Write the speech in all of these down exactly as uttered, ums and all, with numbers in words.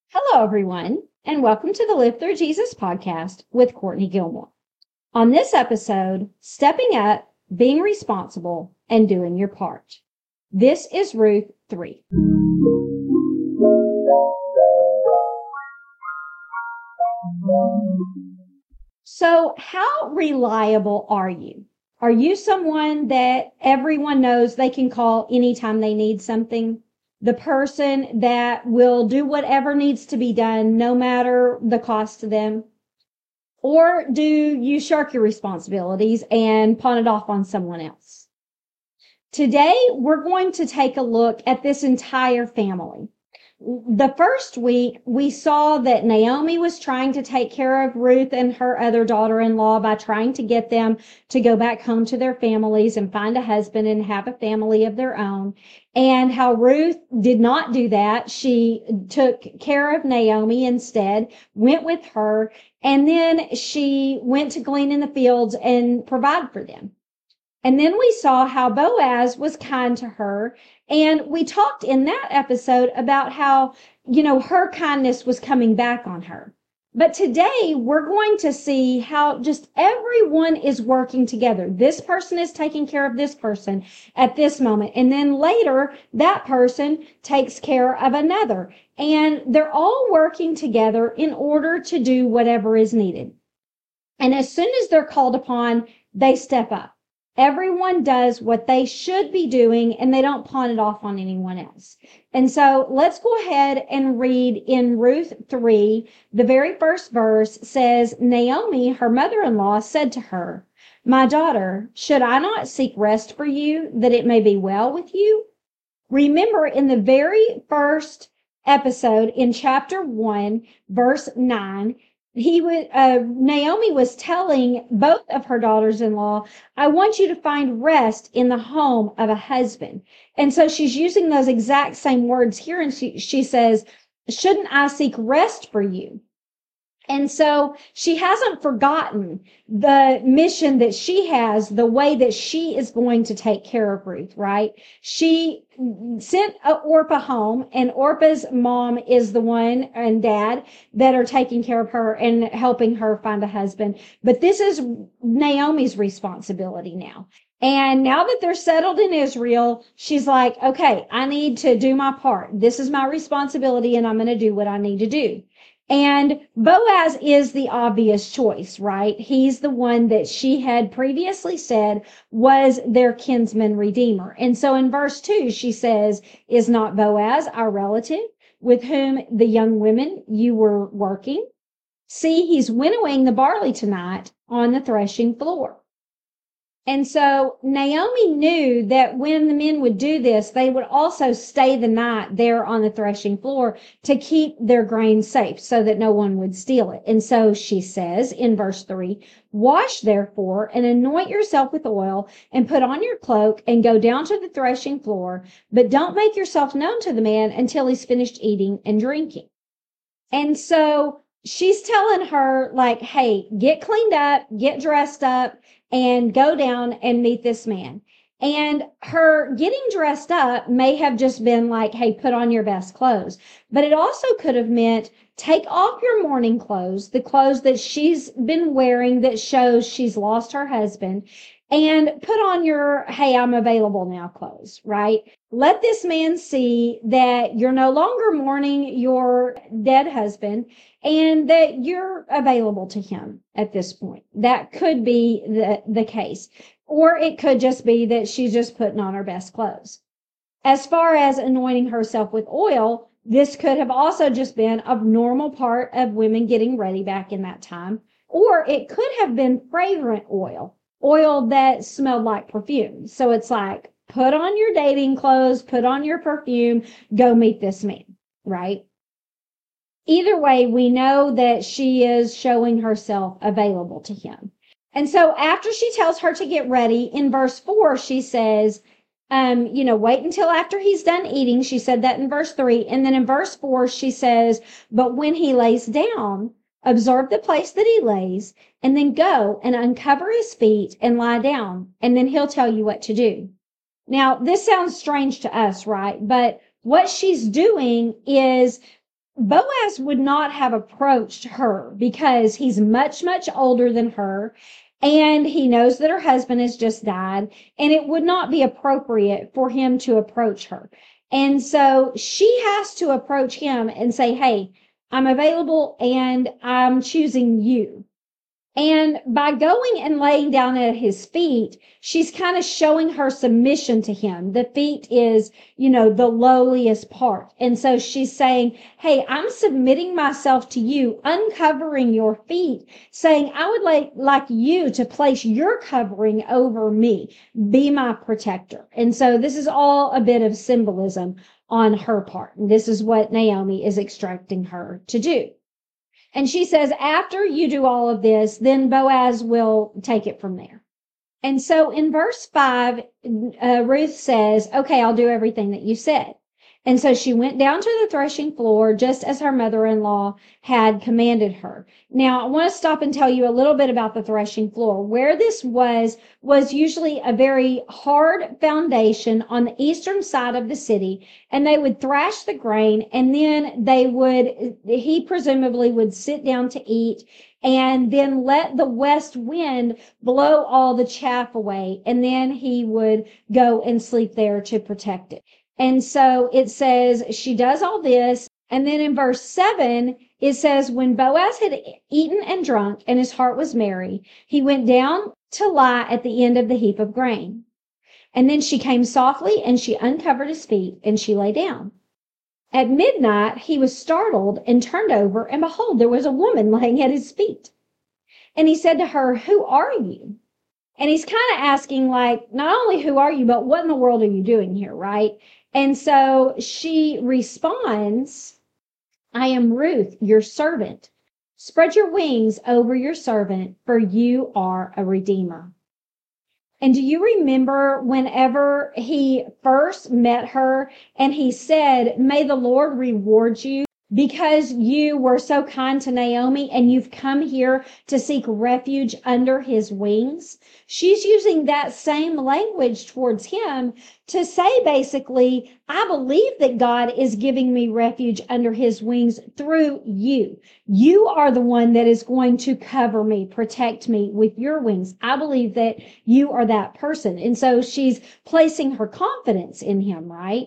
Hello, everyone, and welcome to the Live Through Jesus podcast with Courtney Gilmore. On this episode, stepping up, being responsible, and doing your part. This is Ruth three. So, how reliable are you? Are you someone that everyone knows they can call anytime they need something? The person that will do whatever needs to be done, no matter the cost to them? Or do you shirk your responsibilities and pawn it off on someone else? Today, we're going to take a look at this entire family. The first week, we saw that Naomi was trying to take care of Ruth and her other daughter-in-law by trying to get them to go back home to their families and find a husband and have a family of their own. And how Ruth did not do that. She took care of Naomi instead, went with her, and then she went to glean in the fields and provide for them. And then we saw how Boaz was kind to her. And we talked in that episode about how, you know, her kindness was coming back on her. But today we're going to see how just everyone is working together. This person is taking care of this person at this moment. And then later that person takes care of another. And they're all working together in order to do whatever is needed. And as soon as they're called upon, they step up. Everyone does what they should be doing, and they don't pawn it off on anyone else. And so let's go ahead and read in Ruth three. The very first verse says, Naomi, her mother-in-law, said to her, "My daughter, should I not seek rest for you, that it may be well with you?" Remember, in the very first episode in chapter one, verse nine, He was, uh, Naomi was telling both of her daughters-in-law, I want you to find rest in the home of a husband. And so she's using those exact same words here. And she, she says, shouldn't I seek rest for you? And so she hasn't forgotten the mission that she has, the way that she is going to take care of Ruth, right? She sent Orpah home, and Orpah's mom is the one and dad that are taking care of her and helping her find a husband. But this is Naomi's responsibility now. And now that they're settled in Israel, she's like, okay, I need to do my part. This is my responsibility, and I'm going to do what I need to do. And Boaz is the obvious choice, right? He's the one that she had previously said was their kinsman redeemer. And so in verse two, she says, is not Boaz our relative with whom the young women you were working? See, he's winnowing the barley tonight on the threshing floor. And so Naomi knew that when the men would do this, they would also stay the night there on the threshing floor to keep their grain safe so that no one would steal it. And so she says in verse three, wash therefore and anoint yourself with oil and put on your cloak and go down to the threshing floor, but don't make yourself known to the man until he's finished eating and drinking. And so she's telling her like, hey, get cleaned up, get dressed up, and go down and meet this man. And her getting dressed up may have just been like, hey, put on your best clothes. But it also could have meant take off your mourning clothes, the clothes that she's been wearing that shows she's lost her husband, and put on your, hey, I'm available now clothes, right? Let this man see that you're no longer mourning your dead husband and that you're available to him at this point. That could be the, the case. Or it could just be that she's just putting on her best clothes. As far as anointing herself with oil, this could have also just been a normal part of women getting ready back in that time. Or it could have been fragrant oil, oil that smelled like perfume. So it's like, put on your dating clothes, put on your perfume, go meet this man, right? Either way, we know that she is showing herself available to him. And so after she tells her to get ready, in verse four, she says, um, you know, wait until after he's done eating. She said that in verse three. And then in verse four, she says, but when he lays down, observe the place that he lays, and then go and uncover his feet and lie down, and then he'll tell you what to do. Now, this sounds strange to us, right? But what she's doing is Boaz would not have approached her because he's much, much older than her. And he knows that her husband has just died, and it would not be appropriate for him to approach her. And so she has to approach him and say, hey, I'm available and I'm choosing you. And by going and laying down at his feet, she's kind of showing her submission to him. The feet is, you know, the lowliest part. And so she's saying, hey, I'm submitting myself to you, uncovering your feet, saying, I would like, like you to place your covering over me, be my protector. And so this is all a bit of symbolism on her part. And this is what Naomi is instructing her to do. And she says, after you do all of this, then Boaz will take it from there. And so in verse five, uh, Ruth says, okay, I'll do everything that you said. And so she went down to the threshing floor just as her mother-in-law had commanded her. Now, I want to stop and tell you a little bit about the threshing floor. Where this was, was usually a very hard foundation on the eastern side of the city, and they would thrash the grain, and then they would, he presumably would sit down to eat, and then let the west wind blow all the chaff away, and then he would go and sleep there to protect it. And so it says she does all this. And then in verse seven, it says, when Boaz had eaten and drunk and his heart was merry, he went down to lie at the end of the heap of grain. And then she came softly and she uncovered his feet and she lay down. At midnight, he was startled and turned over, and behold, there was a woman laying at his feet. And he said to her, who are you? And he's kind of asking, like, not only who are you, but what in the world are you doing here, right? And so she responds, I am Ruth, your servant. Spread your wings over your servant, for you are a redeemer. And do you remember whenever he first met her and he said, may the Lord reward you because you were so kind to Naomi and you've come here to seek refuge under his wings? She's using that same language towards him to say, basically, I believe that God is giving me refuge under his wings through you. You are the one that is going to cover me, protect me with your wings. I believe that you are that person. And so she's placing her confidence in him, right?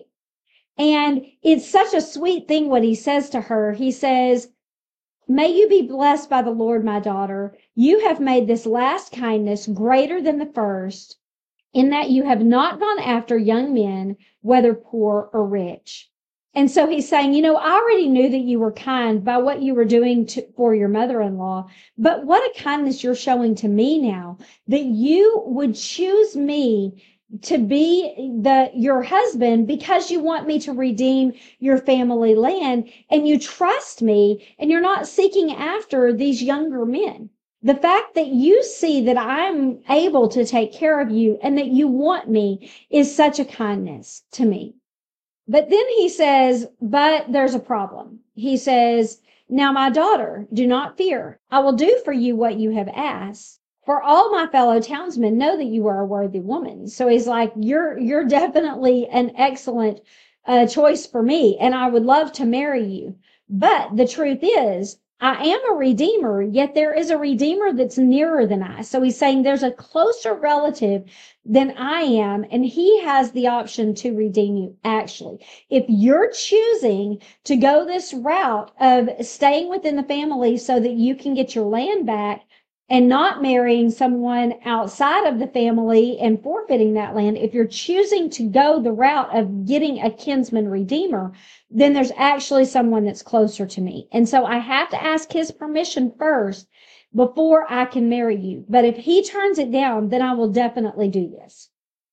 And it's such a sweet thing what he says to her. He says, may you be blessed by the Lord, my daughter. You have made this last kindness greater than the first, in that you have not gone after young men, whether poor or rich. And so he's saying, you know, I already knew that you were kind by what you were doing to, for your mother-in-law, but what a kindness you're showing to me now, that you would choose me to be the your husband because you want me to redeem your family land, and you trust me, and you're not seeking after these younger men. The fact that you see that I'm able to take care of you and that you want me is such a kindness to me. But then he says, but there's a problem. He says, now my daughter, do not fear. I will do for you what you have asked. For all my fellow townsmen know that you are a worthy woman. So he's like, you're, you're definitely an excellent uh, choice for me, and I would love to marry you. But the truth is, I am a redeemer, yet there is a redeemer that's nearer than I. So he's saying there's a closer relative than I am, and he has the option to redeem you. Actually, if you're choosing to go this route of staying within the family so that you can get your land back, and not marrying someone outside of the family and forfeiting that land, if you're choosing to go the route of getting a kinsman redeemer, then there's actually someone that's closer to me. And so I have to ask his permission first before I can marry you. But if he turns it down, then I will definitely do this.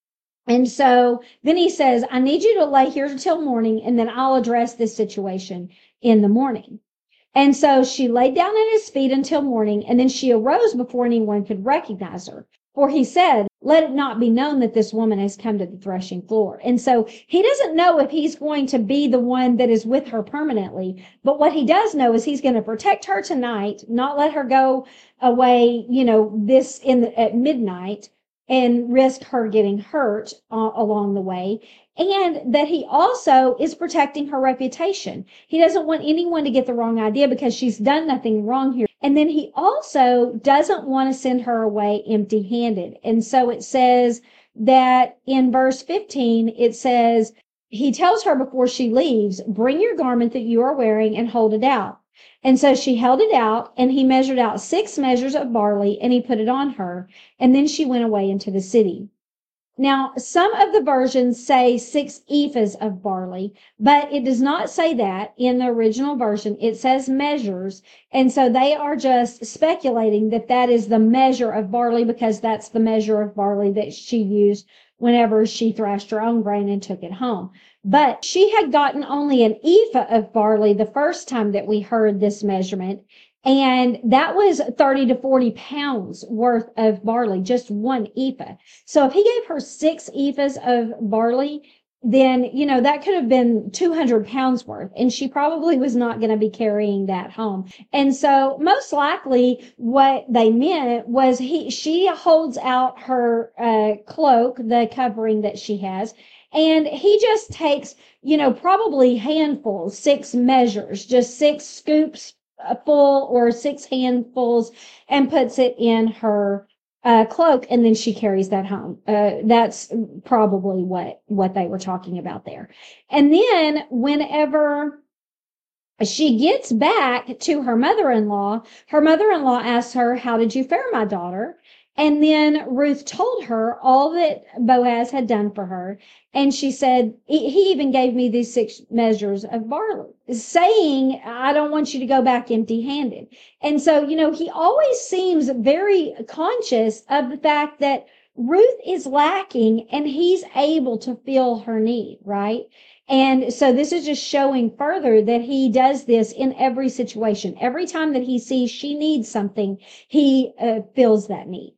And so then he says, I need you to lay here until morning, and then I'll address this situation in the morning. And so she laid down at his feet until morning, and then she arose before anyone could recognize her. For he said, let it not be known that this woman has come to the threshing floor. And so he doesn't know if he's going to be the one that is with her permanently. But what he does know is he's going to protect her tonight, not let her go away, you know, this in the, at midnight. and risk her getting hurt uh, along the way. And that he also is protecting her reputation. He doesn't want anyone to get the wrong idea because she's done nothing wrong here. And then he also doesn't want to send her away empty handed. And so it says that in verse fifteen, it says, he tells her before she leaves, bring your garment that you are wearing and hold it out. And so she held it out, and he measured out six measures of barley, and he put it on her. And then she went away into the city. Now, some of the versions say six ephahs of barley, but it does not say that in the original version. It says measures. And so they are just speculating that that is the measure of barley because that's the measure of barley that she used whenever she threshed her own grain and took it home. But she had gotten only an ephah of barley the first time that we heard this measurement. And that was thirty to forty pounds worth of barley, just one ephah. So if he gave her six ephahs of barley, then, you know, that could have been two hundred pounds worth. And she probably was not going to be carrying that home. And so most likely what they meant was he, she holds out her uh, cloak, the covering that she has, and he just takes, you know, probably handfuls, six measures, just six scoops full or six handfuls, and puts it in her uh, cloak, and then she carries that home. Uh, that's probably what, what they were talking about there. And then whenever she gets back to her mother-in-law, her mother-in-law asks her, how did you fare, my daughter? And then Ruth told her all that Boaz had done for her. And she said, he even gave me these six measures of barley, saying, I don't want you to go back empty handed. And so, you know, he always seems very conscious of the fact that Ruth is lacking and he's able to fill her need, right? And so this is just showing further that he does this in every situation. Every time that he sees she needs something, he uh, fills that need.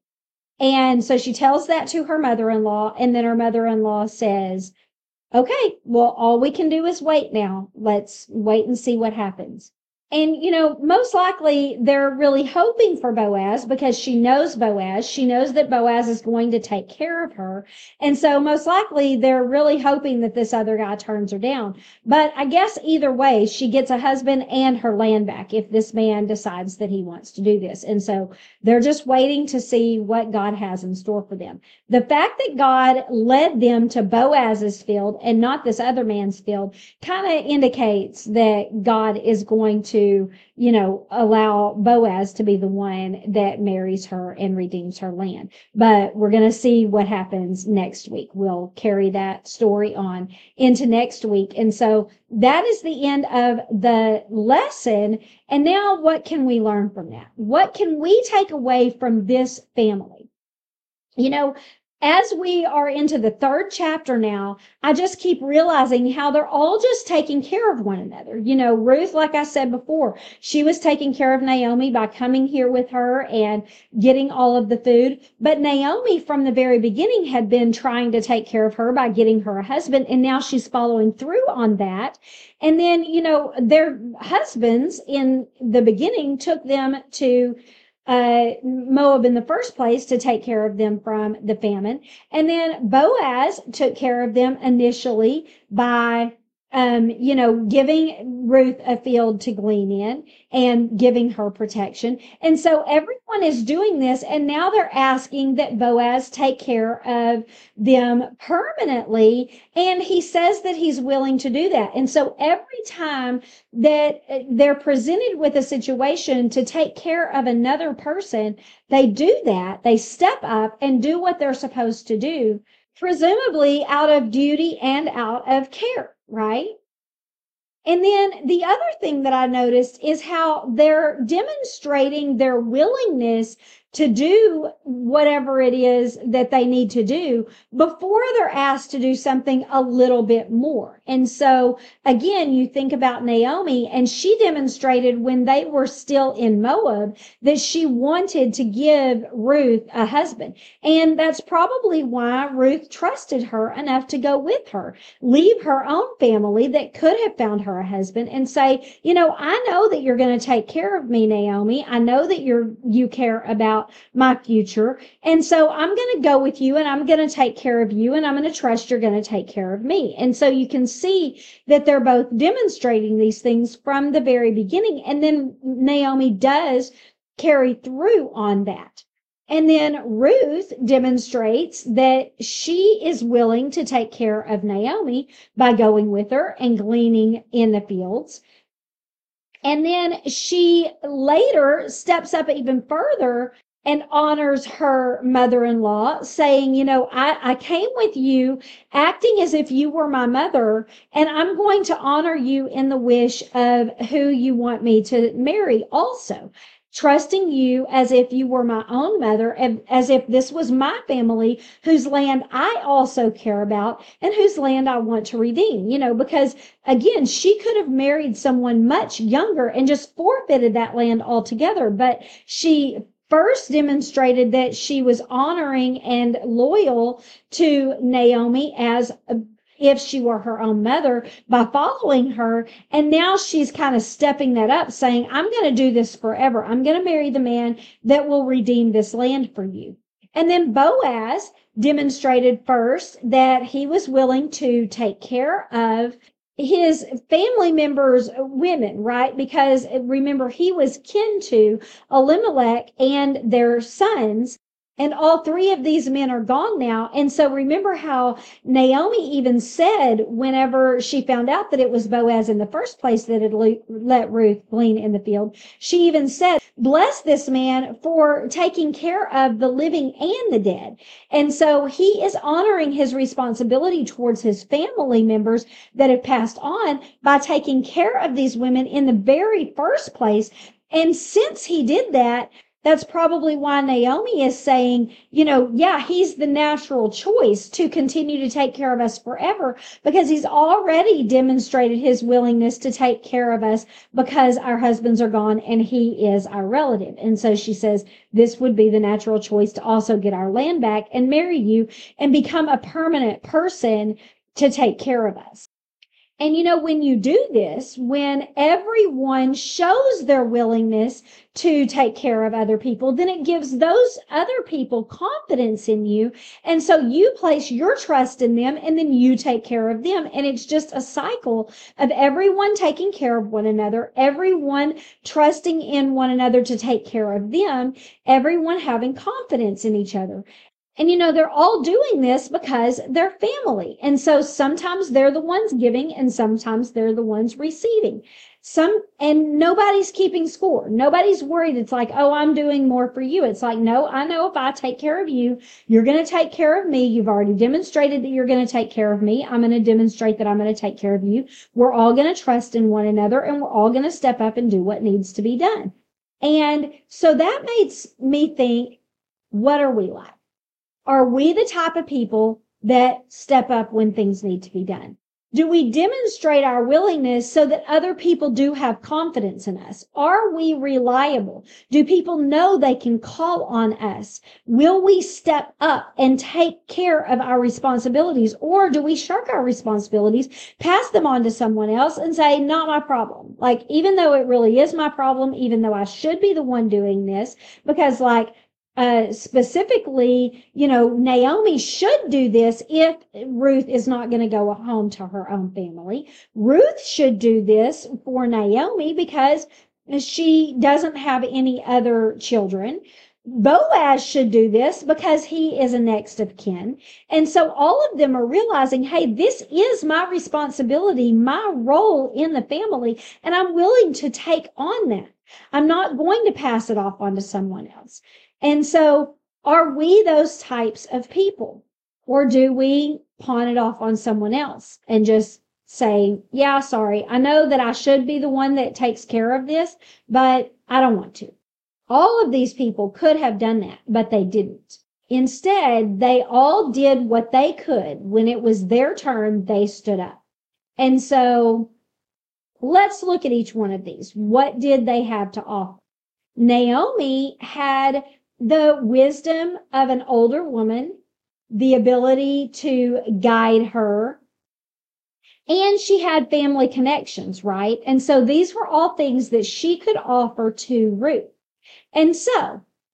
And so she tells that to her mother-in-law, and then her mother-in-law says, okay, well, all we can do is wait now. Let's wait and see what happens. And, you know, most likely they're really hoping for Boaz because she knows Boaz. She knows that Boaz is going to take care of her. And so most likely they're really hoping that this other guy turns her down. But I guess either way, she gets a husband and her land back if this man decides that he wants to do this. And so they're just waiting to see what God has in store for them. The fact that God led them to Boaz's field and not this other man's field kind of indicates that God is going to you know, allow Boaz to be the one that marries her and redeems her land. But we're going to see what happens next week. We'll carry that story on into next week. And so that is the end of the lesson. And now what can we learn from that? What can we take away from this family? You know, as we are into the third chapter now, I just keep realizing how they're all just taking care of one another. You know, Ruth, like I said before, she was taking care of Naomi by coming here with her and getting all of the food. But Naomi, from the very beginning, had been trying to take care of her by getting her a husband. And now she's following through on that. And then, you know, their husbands in the beginning took them to uh, Moab in the first place to take care of them from the famine. And then Boaz took care of them initially by, um, you know, giving Ruth a field to glean in and giving her protection. And so everyone is doing this. And now they're asking that Boaz take care of them permanently. And he says that he's willing to do that. And so every time that they're presented with a situation to take care of another person, they do that. They step up and do what they're supposed to do, presumably out of duty and out of care, right? And then the other thing that I noticed is how they're demonstrating their willingness to do whatever it is that they need to do before they're asked to do something a little bit more. And so again, you think about Naomi, and she demonstrated when they were still in Moab that she wanted to give Ruth a husband. And that's probably why Ruth trusted her enough to go with her, leave her own family that could have found her a husband and say, you know, I know that you're going to take care of me, Naomi. I know that you're, you care about about my future. And so I'm going to go with you and I'm going to take care of you and I'm going to trust you're going to take care of me. And so you can see that they're both demonstrating these things from the very beginning. And then Naomi does carry through on that. And then Ruth demonstrates that she is willing to take care of Naomi by going with her and gleaning in the fields. And then she later steps up even further and honors her mother-in-law, saying, you know, I, I came with you acting as if you were my mother, and I'm going to honor you in the wish of who you want me to marry also. Trusting you as if you were my own mother, as if this was my family whose land I also care about and whose land I want to redeem, you know, because again, she could have married someone much younger and just forfeited that land altogether. But she first demonstrated that she was honoring and loyal to Naomi as a if she were her own mother by following her. And now she's kind of stepping that up, saying, I'm going to do this forever. I'm going to marry the man that will redeem this land for you. And then Boaz demonstrated first that he was willing to take care of his family members, women, right? Because remember, he was kin to Elimelech and their sons. And all three of these men are gone now. And so remember how Naomi even said whenever she found out that it was Boaz in the first place that had let Ruth glean in the field, she even said, bless this man for taking care of the living and the dead. And so he is honoring his responsibility towards his family members that have passed on by taking care of these women in the very first place. And since he did that, that's probably why Naomi is saying, you know, yeah, he's the natural choice to continue to take care of us forever, because he's already demonstrated his willingness to take care of us because our husbands are gone and he is our relative. And so she says, this would be the natural choice to also get our land back and marry you and become a permanent person to take care of us. And you know, when you do this, when everyone shows their willingness to take care of other people, then it gives those other people confidence in you. And so you place your trust in them and then you take care of them. And it's just a cycle of everyone taking care of one another, everyone trusting in one another to take care of them, everyone having confidence in each other. And, you know, they're all doing this because they're family. And so sometimes they're the ones giving and sometimes they're the ones receiving. Some, and nobody's keeping score. Nobody's worried. It's like, oh, I'm doing more for you. It's like, no, I know if I take care of you, you're going to take care of me. You've already demonstrated that you're going to take care of me. I'm going to demonstrate that I'm going to take care of you. We're all going to trust in one another and we're all going to step up and do what needs to be done. And so that makes me think, what are we like? Are we the type of people that step up when things need to be done? Do we demonstrate our willingness so that other people do have confidence in us? Are we reliable? Do people know they can call on us? Will we step up and take care of our responsibilities? Or do we shirk our responsibilities, pass them on to someone else and say, not my problem? Like, even though it really is my problem, even though I should be the one doing this, because like, Uh, specifically, you know, Naomi should do this if Ruth is not going to go home to her own family. Ruth should do this for Naomi because she doesn't have any other children. Boaz should do this because he is a next of kin. And so all of them are realizing, hey, this is my responsibility, my role in the family, and I'm willing to take on that. I'm not going to pass it off onto someone else. And so are we those types of people? Or do we pawn it off on someone else and just say, yeah, sorry, I know that I should be the one that takes care of this, but I don't want to. All of these people could have done that, but they didn't. Instead, they all did what they could. When it was their turn, they stood up. And so let's look at each one of these. What did they have to offer? Naomi had the wisdom of an older woman, the ability to guide her, and she had family connections, right? And so these were all things that she could offer to Ruth. And so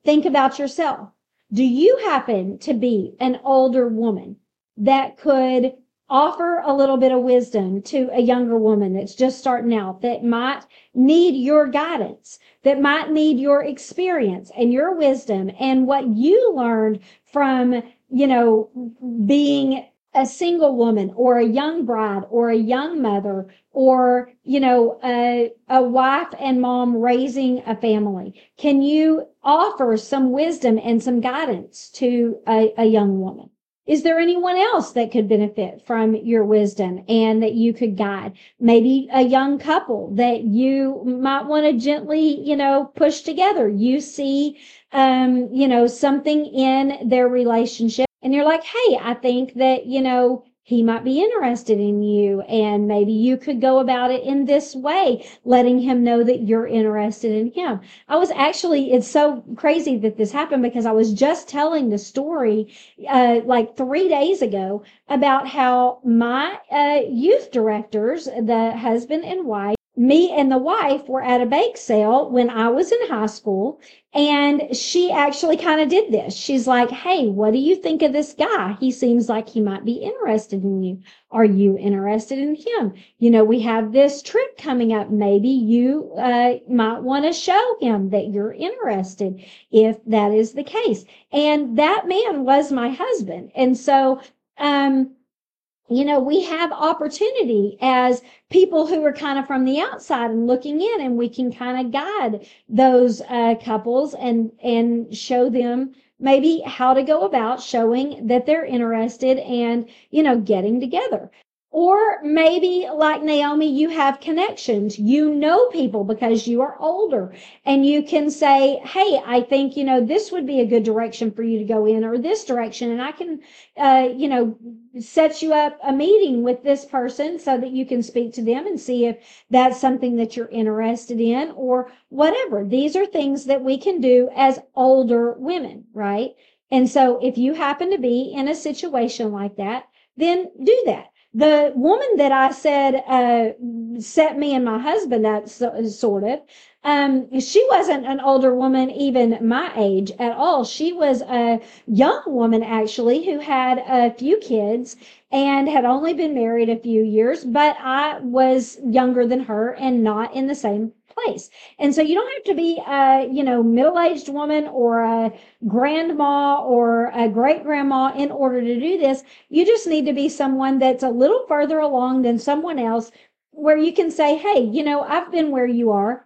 think about yourself. Do you happen to be an older woman that could offer a little bit of wisdom to a younger woman that's just starting out, that might need your guidance, that might need your experience and your wisdom and what you learned from, you know, being a single woman or a young bride or a young mother or, you know, a, a wife and mom raising a family? Can you offer some wisdom and some guidance to a, a young woman? Is there anyone else that could benefit from your wisdom and that you could guide? Maybe a young couple that you might want to gently, you know, push together. You see, um, you know, something in their relationship and you're like, hey, I think that, you know, he might be interested in you and maybe you could go about it in this way, letting him know that you're interested in him. I was actually, it's so crazy that this happened because I was just telling the story, uh, like three days ago about how my, uh, youth directors, the husband and wife, me and the wife were at a bake sale when I was in high school. And she actually kind of did this. She's like, hey, what do you think of this guy? He seems like he might be interested in you. Are you interested in him? You know, we have this trip coming up. Maybe you uh, might want to show him that you're interested if that is the case. And that man was my husband. And so, um, you know, we have opportunity as people who are kind of from the outside and looking in, and we can kind of guide those uh, couples and, and show them maybe how to go about showing that they're interested and, you know, getting together. Or maybe like Naomi, you have connections. You know people because you are older and you can say, hey, I think, you know, this would be a good direction for you to go in or this direction. And I can, uh, you know, set you up a meeting with this person so that you can speak to them and see if that's something that you're interested in or whatever. These are things that we can do as older women, right? And so if you happen to be in a situation like that, then do that. The woman that I said uh, set me and my husband up, so, sort of, um, she wasn't an older woman, even my age at all. She was a young woman, actually, who had a few kids and had only been married a few years, but I was younger than her and not in the same place. And so you don't have to be a, you know, middle-aged woman or a grandma or a great grandma in order to do this. You just need to be someone that's a little further along than someone else where you can say, hey, you know, I've been where you are.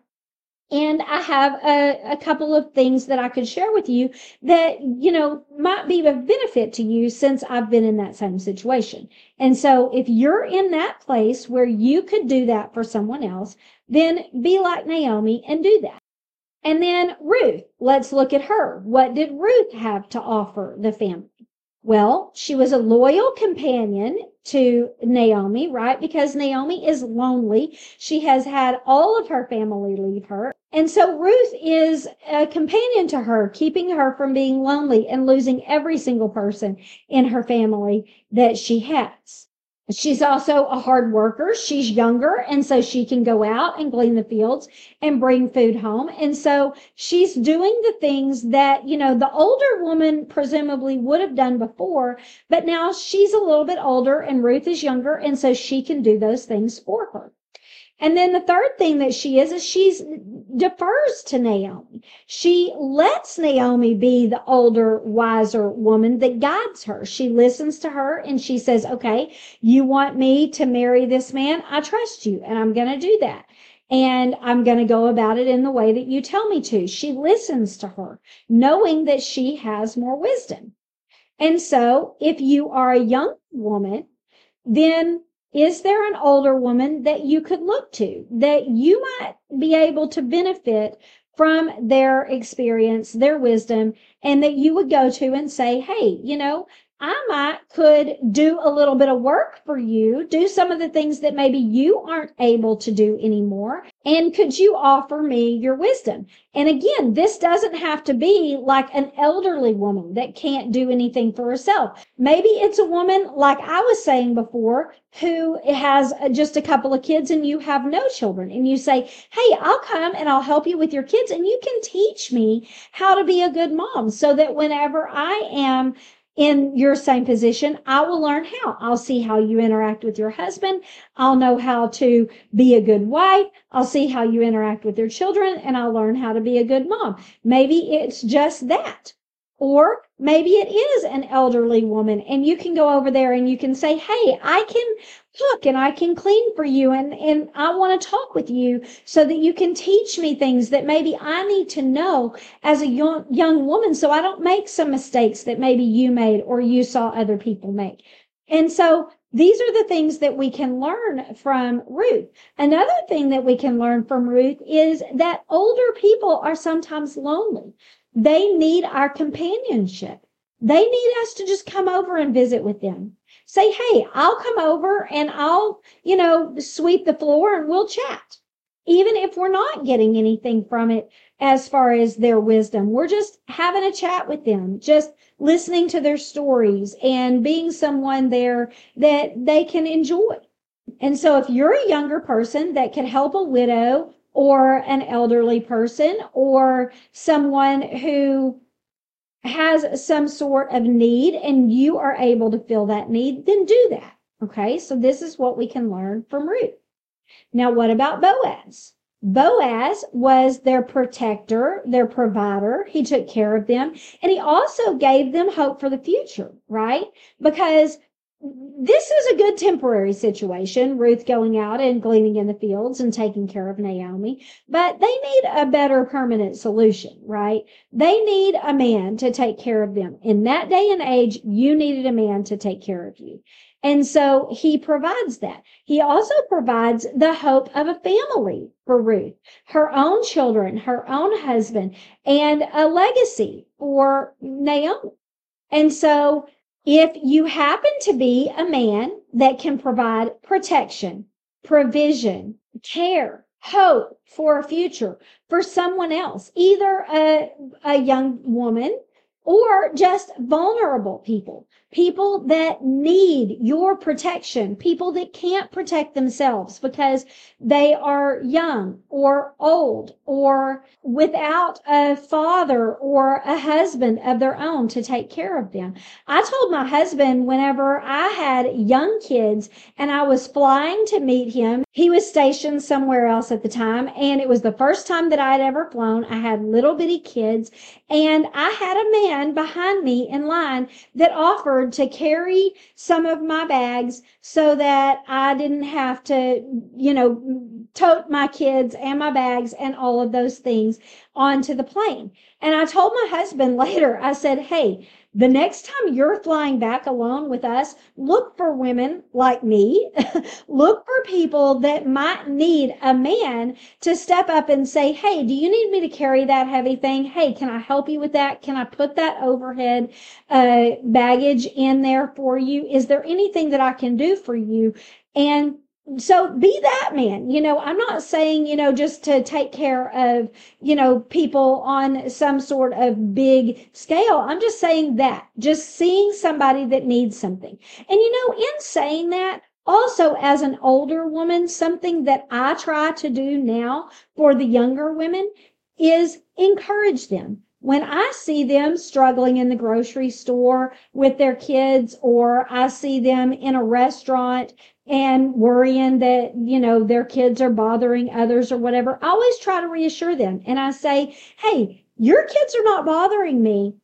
And I have a, a couple of things that I could share with you that, you know, might be of benefit to you since I've been in that same situation. And so if you're in that place where you could do that for someone else, then be like Naomi and do that. And then Ruth, let's look at her. What did Ruth have to offer the family? Well, she was a loyal companion to Naomi, right? Because Naomi is lonely. She has had all of her family leave her. And so Ruth is a companion to her, keeping her from being lonely and losing every single person in her family that she has. She's also a hard worker. She's younger, and so she can go out and glean the fields and bring food home. And so she's doing the things that, you know, the older woman presumably would have done before, but now she's a little bit older and Ruth is younger, and so she can do those things for her. And then the third thing that she is, is she's defers to Naomi. She lets Naomi be the older, wiser woman that guides her. She listens to her and she says, okay, you want me to marry this man? I trust you and I'm going to do that. And I'm going to go about it in the way that you tell me to. She listens to her, knowing that she has more wisdom. And so if you are a young woman, then is there an older woman that you could look to that you might be able to benefit from their experience, their wisdom, and that you would go to and say, hey, you know, I might could do a little bit of work for you, do some of the things that maybe you aren't able to do anymore. And could you offer me your wisdom? And again, this doesn't have to be like an elderly woman that can't do anything for herself. Maybe it's a woman, like I was saying before, who has just a couple of kids and you have no children. And you say, hey, I'll come and I'll help you with your kids and you can teach me how to be a good mom so that whenever I am in your same position, I will learn how. I'll see how you interact with your husband. I'll know how to be a good wife. I'll see how you interact with your children and I'll learn how to be a good mom. Maybe it's just that. Or maybe it is an elderly woman and you can go over there and you can say, hey, I can cook and I can clean for you. And, and I want to talk with you so that you can teach me things that maybe I need to know as a young, young woman. So I don't make some mistakes that maybe you made or you saw other people make. And so these are the things that we can learn from Ruth. Another thing that we can learn from Ruth is that older people are sometimes lonely. They need our companionship. They need us to just come over and visit with them. Say, hey, I'll come over and I'll, you know, sweep the floor and we'll chat. Even if we're not getting anything from it as far as their wisdom, we're just having a chat with them, just listening to their stories and being someone there that they can enjoy. And so if you're a younger person that could help a widow or an elderly person or someone who has some sort of need and you are able to fill that need, then do that. Okay, so this is what we can learn from Ruth. Now, what about Boaz? Boaz was their protector, their provider. He took care of them and he also gave them hope for the future, right? Because this is a good temporary situation, Ruth going out and gleaning in the fields and taking care of Naomi, but they need a better permanent solution, right? They need a man to take care of them. In that day and age, you needed a man to take care of you. And so he provides that. He also provides the hope of a family for Ruth, her own children, her own husband, and a legacy for Naomi. And so if you happen to be a man that can provide protection, provision, care, hope for a future for someone else, either a, a young woman or just vulnerable people, people that need your protection, people that can't protect themselves because they are young or old or without a father or a husband of their own to take care of them. I told my husband whenever I had young kids and I was flying to meet him, he was stationed somewhere else at the time, and it was the first time that I had ever flown. I had little bitty kids, and I had a man behind me in line that offered to carry some of my bags so that I didn't have to, you know, tote my kids and my bags and all of those things onto the plane. And I told my husband later, I said, hey, the next time you're flying back alone with us, look for women like me. Look for people that might need a man to step up and say, hey, do you need me to carry that heavy thing? Hey, can I help you with that? Can I put that overhead uh, baggage in there for you? Is there anything that I can do for you? And so be that man. You know, I'm not saying, you know, just to take care of, you know, people on some sort of big scale. I'm just saying that, just seeing somebody that needs something. And, you know, in saying that, also as an older woman, something that I try to do now for the younger women is encourage them. When I see them struggling in the grocery store with their kids, or I see them in a restaurant and worrying that, you know, their kids are bothering others or whatever, I always try to reassure them. And I say, hey, your kids are not bothering me.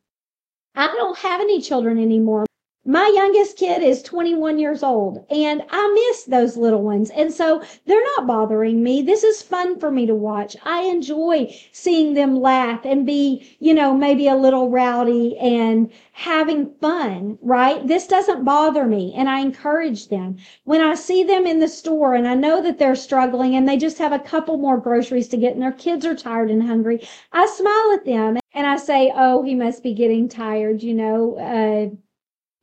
I don't have any children anymore. My youngest kid is twenty-one years old and I miss those little ones. And so they're not bothering me. This is fun for me to watch. I enjoy seeing them laugh and be, you know, maybe a little rowdy and having fun, right? This doesn't bother me. And I encourage them. When I see them in the store and I know that they're struggling and they just have a couple more groceries to get and their kids are tired and hungry, I smile at them and I say, oh, he must be getting tired, you know, uh,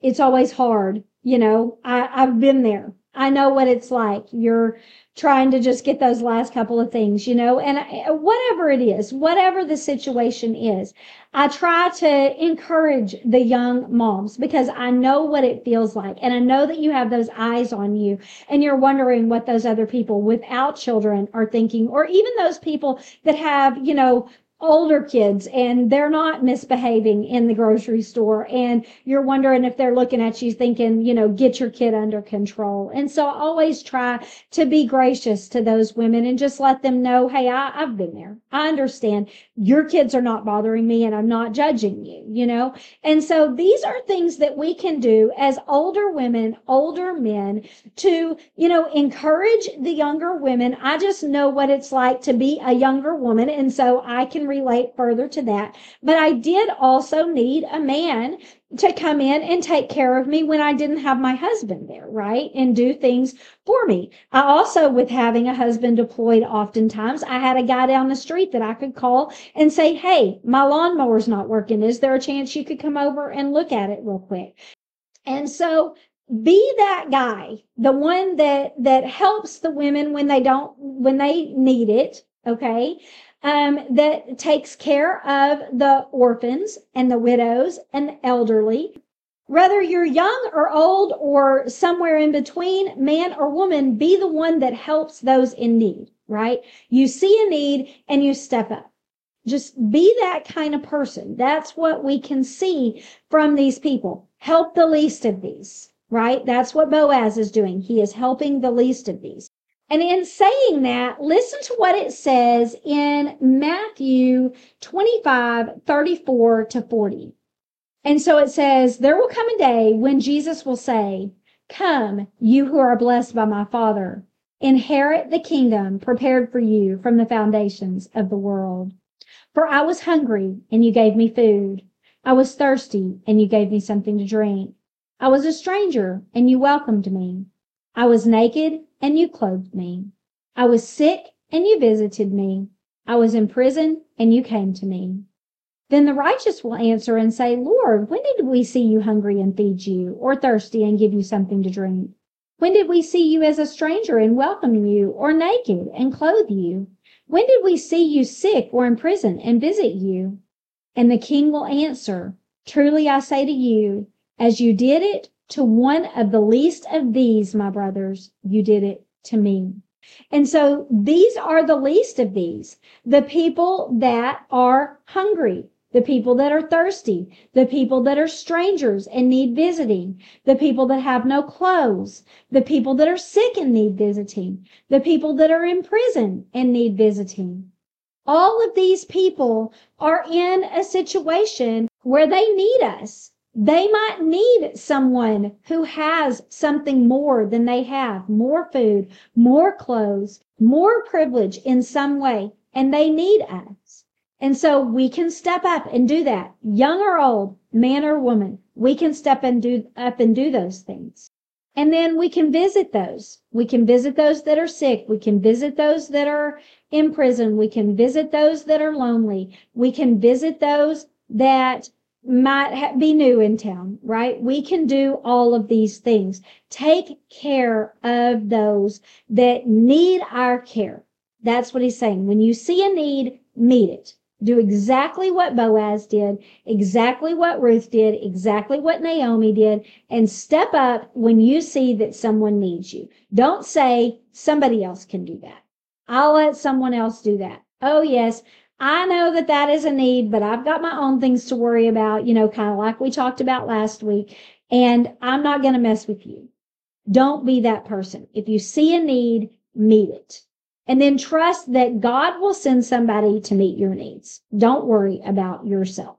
it's always hard. You know, I, I've been there. I know what it's like. You're trying to just get those last couple of things, you know, and I- whatever it is, whatever the situation is, I try to encourage the young moms because I know what it feels like. And I know that you have those eyes on you and you're wondering what those other people without children are thinking, or even those people that have, you know, older kids and they're not misbehaving in the grocery store, and you're wondering if they're looking at you thinking, you know, get your kid under control. And so I always try to be gracious to those women and just let them know, hey, I, I've been there. I understand your kids are not bothering me and I'm not judging you, you know? And so these are things that we can do as older women, older men to, you know, encourage the younger women. I just know what it's like to be a younger woman. And so I can relate further to that. But I did also need a man to come in and take care of me when I didn't have my husband there, right? And do things for me. I also, with having a husband deployed, oftentimes I had a guy down the street that I could call and say, hey, my lawnmower's not working. Is there a chance you could come over and look at it real quick? And so be that guy, the one that, that helps the women when they don't, when they need it. Okay. Um, that takes care of the orphans and the widows and the elderly. Whether you're young or old or somewhere in between, man or woman, be the one that helps those in need, right? You see a need and you step up. Just be that kind of person. That's what we can see from these people. Help the least of these, right? That's what Boaz is doing. He is helping the least of these. And in saying that, listen to what it says in Matthew twenty-five, thirty-four to forty. And so it says, there will come a day when Jesus will say, come, you who are blessed by my Father, inherit the kingdom prepared for you from the foundations of the world. For I was hungry, and you gave me food. I was thirsty, and you gave me something to drink. I was a stranger, and you welcomed me. I was naked, and you clothed me. I was sick, and you visited me. I was in prison, and you came to me. Then the righteous will answer and say, Lord, when did we see you hungry and feed you, or thirsty and give you something to drink? When did we see you as a stranger and welcome you, or naked and clothe you? When did we see you sick or in prison and visit you? And the king will answer, truly I say to you, as you did it to one of the least of these, my brothers, you did it to me. And so these are the least of these, the people that are hungry, the people that are thirsty, the people that are strangers and need visiting, the people that have no clothes, the people that are sick and need visiting, the people that are in prison and need visiting. All of these people are in a situation where they need us. They might need someone who has something more than they have, more food, more clothes, more privilege in some way, and they need us. And so we can step up and do that. Young or old, man or woman, we can step and do up and do those things. And then we can visit those. We can visit those that are sick. We can visit those that are in prison. We can visit those that are lonely. We can visit those that might ha- be new in town, right? We can do all of these things. Take care of those that need our care. That's what he's saying. When you see a need, meet it. Do exactly what Boaz did, exactly what Ruth did, exactly what Naomi did, and step up when you see that someone needs you. Don't say somebody else can do that. I'll let someone else do that. Oh, yes, I know that that is a need, but I've got my own things to worry about, you know, kind of like we talked about last week, and I'm not going to mess with you. Don't be that person. If you see a need, meet it. And then trust that God will send somebody to meet your needs. Don't worry about yourself.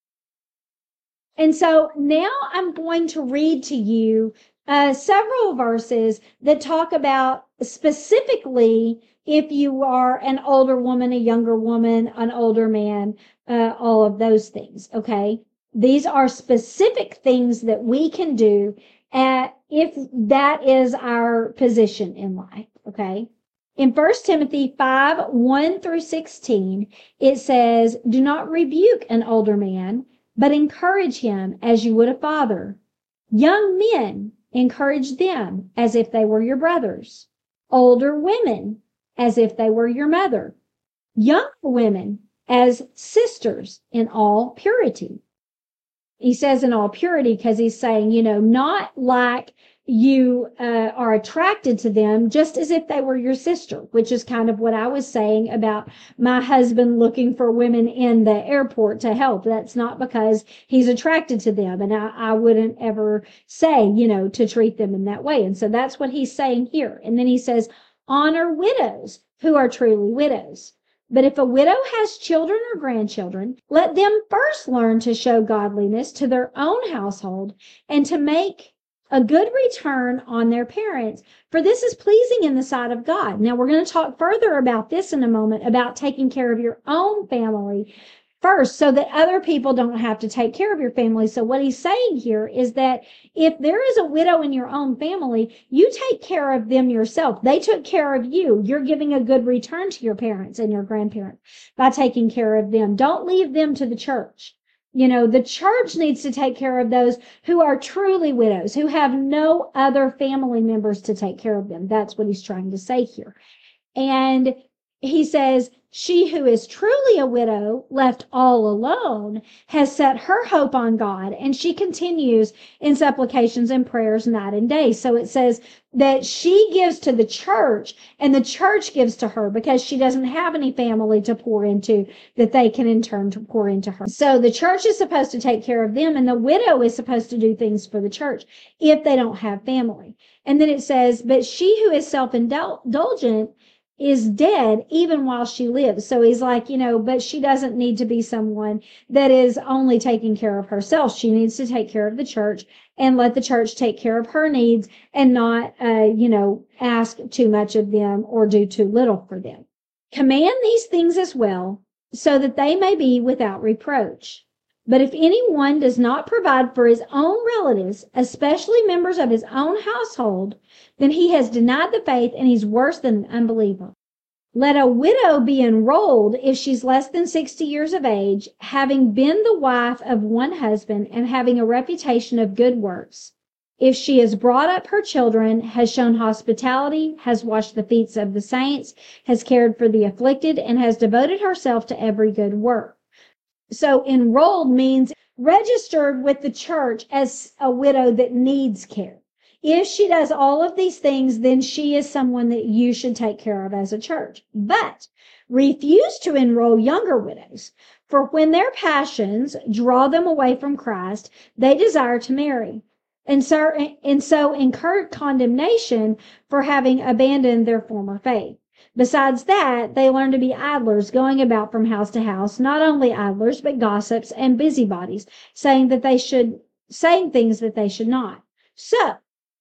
And so now I'm going to read to you uh, several verses that talk about specifically if you are an older woman, a younger woman, an older man, uh, all of those things, okay? These are specific things that we can do at, if that is our position in life, okay? In First Timothy five, one through sixteen, it says, do not rebuke an older man, but encourage him as you would a father. Young men, encourage them as if they were your brothers. Older women, as if they were your mother. Younger women, as sisters in all purity. He says in all purity because he's saying, you know, not like you uh, are attracted to them just as if they were your sister, which is kind of what I was saying about my husband looking for women in the airport to help. That's not because he's attracted to them. And I, I wouldn't ever say, you know, to treat them in that way. And so that's what he's saying here. And then he says, honor widows who are truly widows. But if a widow has children or grandchildren, let them first learn to show godliness to their own household and to make a good return on their parents, for this is pleasing in the sight of God. Now, we're going to talk further about this in a moment, about taking care of your own family first so that other people don't have to take care of your family. So what he's saying here is that if there is a widow in your own family, you take care of them yourself. They took care of you. You're giving a good return to your parents and your grandparents by taking care of them. Don't leave them to the church. You know, the church needs to take care of those who are truly widows, who have no other family members to take care of them. That's what he's trying to say here. And he says, she who is truly a widow, left all alone, has set her hope on God, and she continues in supplications and prayers night and day. So it says that she gives to the church, and the church gives to her because she doesn't have any family to pour into that they can in turn to pour into her. So the church is supposed to take care of them, and the widow is supposed to do things for the church if they don't have family. And then it says, but she who is self-indulgent is dead even while she lives. So he's like, you know, but she doesn't need to be someone that is only taking care of herself. She needs to take care of the church and let the church take care of her needs and not, uh, you know, ask too much of them or do too little for them. Command these things as well so that they may be without reproach. But if anyone does not provide for his own relatives, especially members of his own household, then he has denied the faith and he's worse than an unbeliever. Let a widow be enrolled if she's less than sixty years of age, having been the wife of one husband and having a reputation of good works. If she has brought up her children, has shown hospitality, has washed the feet of the saints, has cared for the afflicted, and has devoted herself to every good work. So enrolled means registered with the church as a widow that needs care. If she does all of these things, then she is someone that you should take care of as a church. But refuse to enroll younger widows, for when their passions draw them away from Christ, they desire to marry, and so, and so incur condemnation for having abandoned their former faith. Besides that, they learn to be idlers, going about from house to house, not only idlers, but gossips and busybodies, saying that they should, saying things that they should not. So,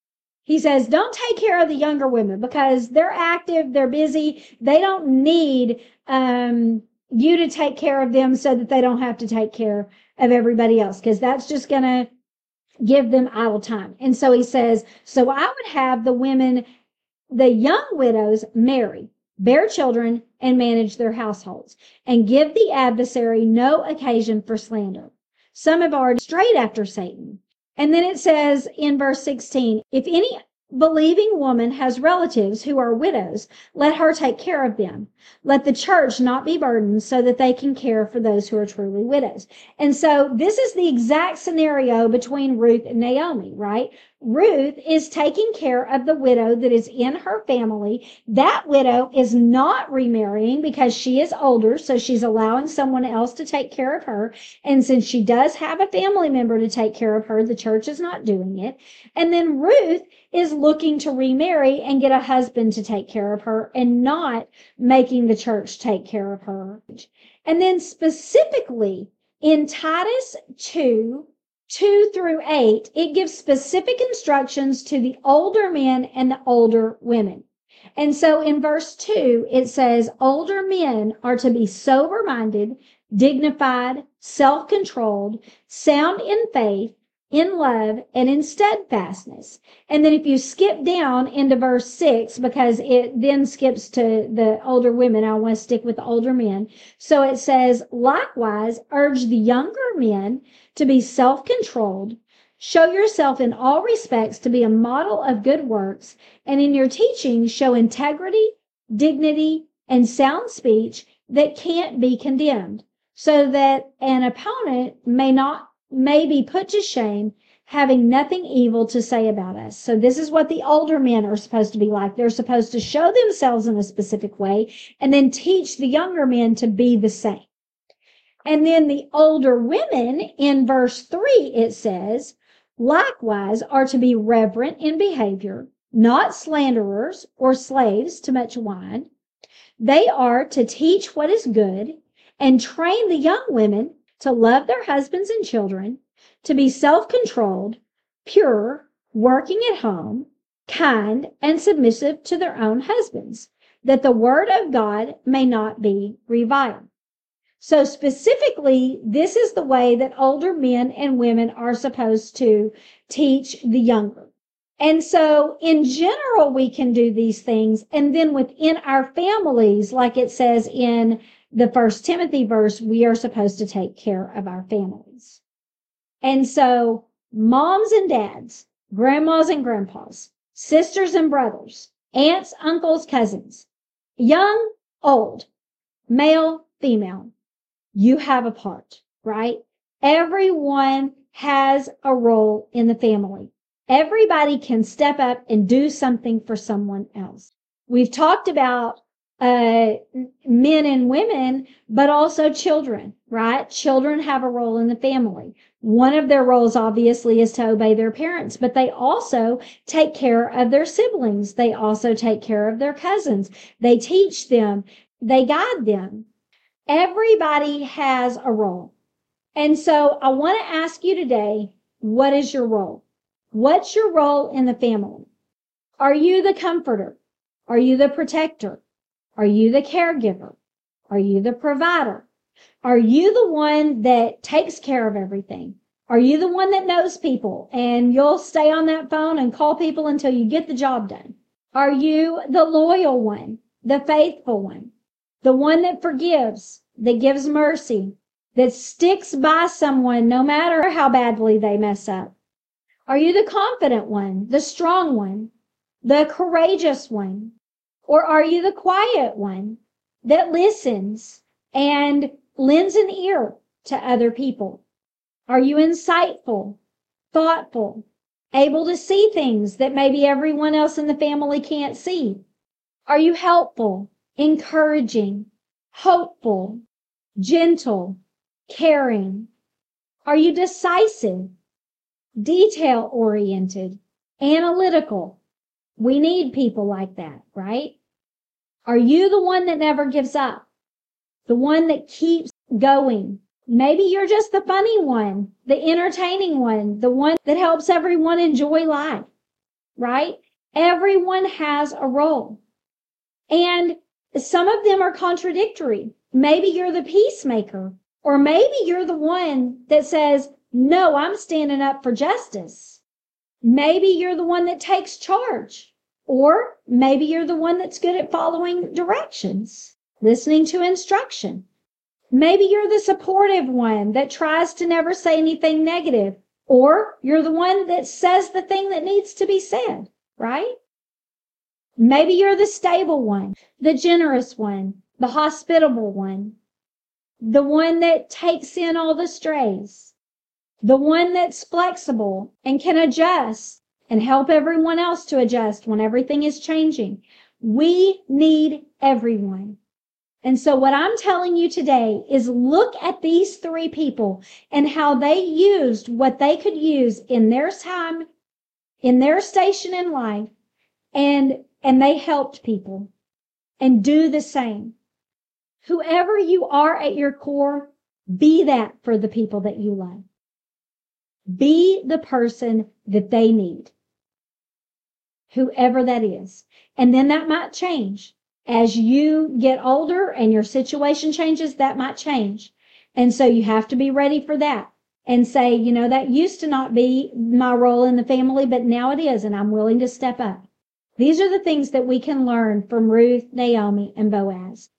he says, don't take care of the younger women because they're active, they're busy, they don't need um, you to take care of them so that they don't have to take care of everybody else, because that's just going to give them idle time. And so he says, so I would have the women, the young widows, marry, bear children, and manage their households, and give the adversary no occasion for slander. Some have already strayed after Satan. And then it says in verse sixteen, if any believing woman has relatives who are widows, let her take care of them. Let the church not be burdened so that they can care for those who are truly widows. And so this is the exact scenario between Ruth and Naomi, right? Ruth is taking care of the widow that is in her family. That widow is not remarrying because she is older, so she's allowing someone else to take care of her. And since she does have a family member to take care of her, the church is not doing it. And then Ruth is looking to remarry and get a husband to take care of her and not making the church take care of her. And then specifically in Titus two, two through eight, it gives specific instructions to the older men and the older women. And so in verse two, it says, older men are to be sober-minded, dignified, self-controlled, sound in faith, in love, and in steadfastness. And then if you skip down into verse six, because it then skips to the older women, I want to stick with the older men. So it says, likewise, urge the younger men to be self-controlled, Show yourself in all respects to be a model of good works, and in your teaching show integrity, dignity, and sound speech that can't be condemned, so that an opponent may not may be put to shame, having nothing evil to say about us. So this is what the older men are supposed to be like. They're supposed to show themselves in a specific way and then teach the younger men to be the same. And then the older women, in verse three, it says, likewise are to be reverent in behavior, not slanderers or slaves to much wine. They are to teach what is good and train the young women to love their husbands and children, to be self-controlled, pure, working at home, kind, and submissive to their own husbands, that the word of God may not be reviled. So specifically, this is the way that older men and women are supposed to teach the younger. And so in general, we can do these things. And then within our families, like it says in the First Timothy verse, we are supposed to take care of our families. And so moms and dads, grandmas and grandpas, sisters and brothers, aunts, uncles, cousins, young, old, male, female, you have a part, right? Everyone has a role in the family. Everybody can step up and do something for someone else. We've talked about uh, men and women, but also children, right? Children have a role in the family. One of their roles, obviously, is to obey their parents, but they also take care of their siblings. They also take care of their cousins. They teach them. They guide them. Everybody has a role. And so I want to ask you today, what is your role? What's your role in the family? Are you the comforter? Are you the protector? Are you the caregiver? Are you the provider? Are you the one that takes care of everything? Are you the one that knows people and you'll stay on that phone and call people until you get the job done? Are you the loyal one, the faithful one, the one that forgives, that gives mercy, that sticks by someone no matter how badly they mess up? Are you the confident one, the strong one, the courageous one? Or are you the quiet one that listens and lends an ear to other people? Are you insightful, thoughtful, able to see things that maybe everyone else in the family can't see? Are you helpful, encouraging, hopeful, gentle, caring? Are you decisive, detail-oriented, analytical? We need people like that, right? Are you the one that never gives up? The one that keeps going? Maybe you're just the funny one, the entertaining one, the one that helps everyone enjoy life, right? Everyone has a role. And some of them are contradictory. Maybe you're the peacemaker, or maybe you're the one that says, no, I'm standing up for justice. Maybe you're the one that takes charge, or maybe you're the one that's good at following directions, listening to instruction. Maybe you're the supportive one that tries to never say anything negative, or you're the one that says the thing that needs to be said, right? Maybe you're the stable one, the generous one, the hospitable one, the one that takes in all the strays, the one that's flexible and can adjust and help everyone else to adjust when everything is changing. We need everyone. And so what I'm telling you today is look at these three people and how they used what they could use in their time, in their station in life, and, and they helped people. And do the same. Whoever you are at your core, be that for the people that you love. Be the person that they need. Whoever that is. And then that might change. As you get older and your situation changes, that might change. And so you have to be ready for that and say, you know, that used to not be my role in the family, but now it is, and I'm willing to step up. These are the things that we can learn from Ruth, Naomi, and Boaz.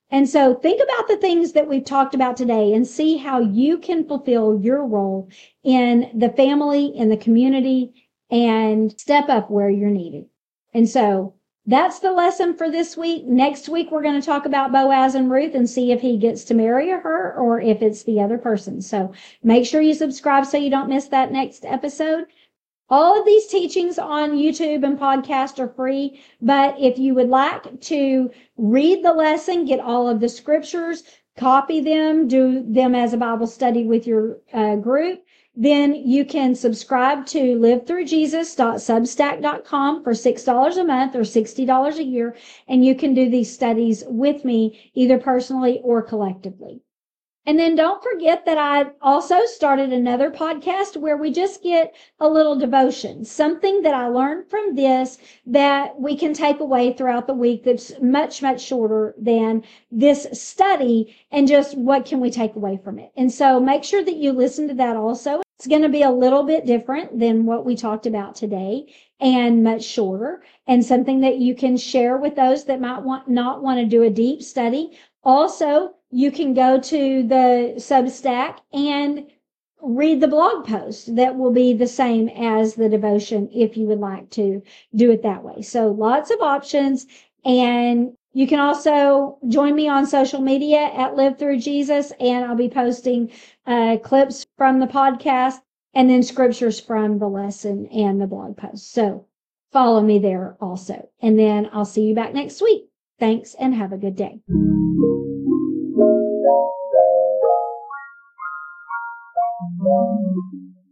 And so think about the things that we've talked about today and see how you can fulfill your role in the family, in the community, and step up where you're needed. And so that's the lesson for this week. Next week, we're going to talk about Boaz and Ruth and see if he gets to marry her or if it's the other person. So make sure you subscribe so you don't miss that next episode. All of these teachings on YouTube and podcast are free, but if you would like to read the lesson, get all of the scriptures, copy them, do them as a Bible study with your uh, group, then you can subscribe to live through jesus dot substack dot com for six dollars a month or sixty dollars a year, and you can do these studies with me either personally or collectively. And then don't forget that I also started another podcast where we just get a little devotion, something that I learned from this that we can take away throughout the week that's much, much shorter than this study, and just what can we take away from it. And so make sure that you listen to that also. It's going to be a little bit different than what we talked about today and much shorter, and something that you can share with those that might want not want to do a deep study. Also, you can go to the Substack and read the blog post that will be the same as the devotion if you would like to do it that way. So lots of options. And you can also join me on social media at Live Through Jesus, and I'll be posting uh, clips from the podcast and then scriptures from the lesson and the blog post. So follow me there also. And then I'll see you back next week. Thanks and have a good day. Thank you.